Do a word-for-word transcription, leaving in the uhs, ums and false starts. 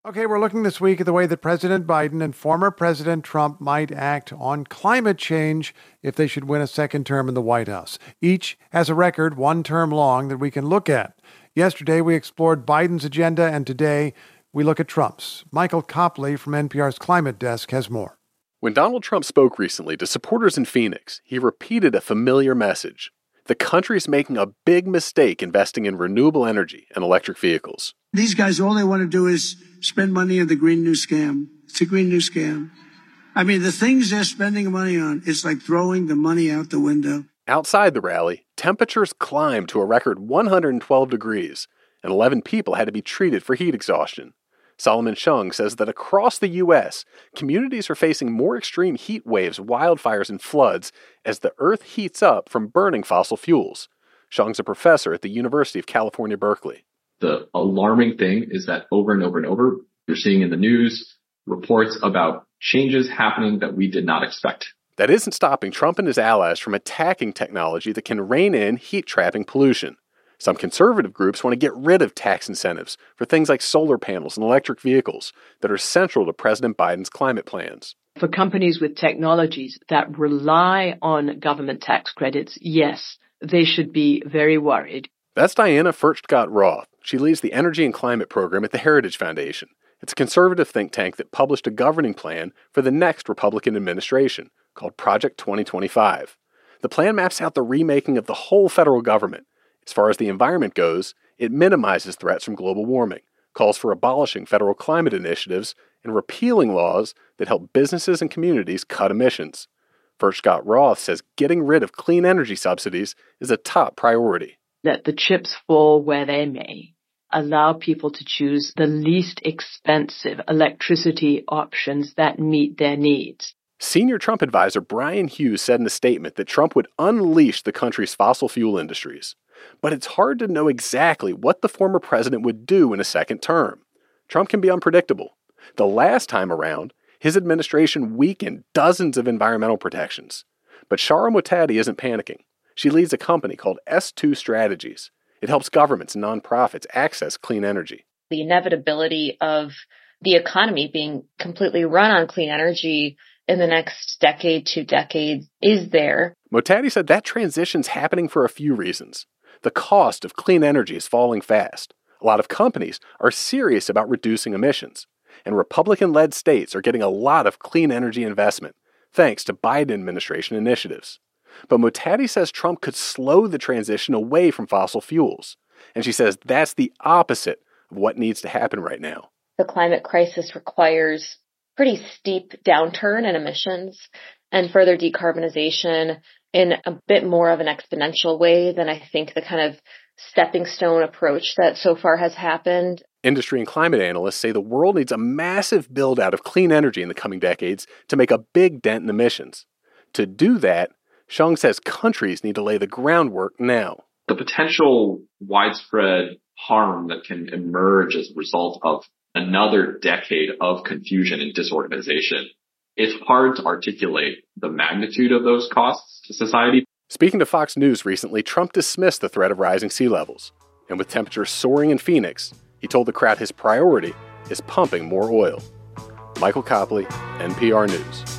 Okay, we're looking this week at the way that President Biden and former President Trump might act on climate change if they should win a second term in the White House. Each has a record one term long that we can look at. Yesterday, we explored Biden's agenda, and today we look at Trump's. Michael Copley from N P R's Climate Desk has more. When Donald Trump spoke recently to supporters in Phoenix, he repeated a familiar message. The country's making a big mistake investing in renewable energy and electric vehicles. These guys, all they want to do is spend money on the Green New Scam. It's a Green New Scam. I mean, the things they're spending money on, it's like throwing the money out the window. Outside the rally, temperatures climbed to a record one hundred twelve degrees, and eleven people had to be treated for heat exhaustion. Solomon Shung says that across the U S, communities are facing more extreme heat waves, wildfires, and floods as the earth heats up from burning fossil fuels. Shung's a professor at the University of California, Berkeley. The alarming thing is that over and over and over, you're seeing in the news reports about changes happening that we did not expect. That isn't stopping Trump and his allies from attacking technology that can rein in heat-trapping pollution. Some conservative groups want to get rid of tax incentives for things like solar panels and electric vehicles that are central to President Biden's climate plans. For companies with technologies that rely on government tax credits, yes, they should be very worried. That's Diana Furchtgott-Roth. She leads the Energy and Climate Program at the Heritage Foundation. It's a conservative think tank that published a governing plan for the next Republican administration called Project twenty twenty-five. The plan maps out the remaking of the whole federal government. As far as the environment goes, it minimizes threats from global warming, calls for abolishing federal climate initiatives, and repealing laws that help businesses and communities cut emissions. Furchtgott-Roth says getting rid of clean energy subsidies is a top priority. Let the chips fall where they may. Allow people to choose the least expensive electricity options that meet their needs. Senior Trump advisor Brian Hughes said in a statement that Trump would unleash the country's fossil fuel industries. But it's hard to know exactly what the former president would do in a second term. Trump can be unpredictable. The last time around, his administration weakened dozens of environmental protections. But Shahra Muhtadi isn't panicking. She leads a company called S two Strategies. It helps governments and nonprofits access clean energy. The inevitability of the economy being completely run on clean energy in the next decade, two decades, is there. Muhtadi said that transition's happening for a few reasons. The cost of clean energy is falling fast. A lot of companies are serious about reducing emissions. And Republican-led states are getting a lot of clean energy investment, thanks to Biden administration initiatives. But Muhtadi says Trump could slow the transition away from fossil fuels. And she says that's the opposite of what needs to happen right now. The climate crisis requires pretty steep downturn in emissions and further decarbonization in a bit more of an exponential way than I think the kind of stepping stone approach that so far has happened. Industry and climate analysts say the world needs a massive build-out of clean energy in the coming decades to make a big dent in emissions. To do that, Shung says countries need to lay the groundwork now. The potential widespread harm that can emerge as a result of another decade of confusion and disorganization, it's hard to articulate the magnitude of those costs to society. Speaking to Fox News recently, Trump dismissed the threat of rising sea levels. And with temperatures soaring in Phoenix, he told the crowd his priority is pumping more oil. Michael Copley, N P R News.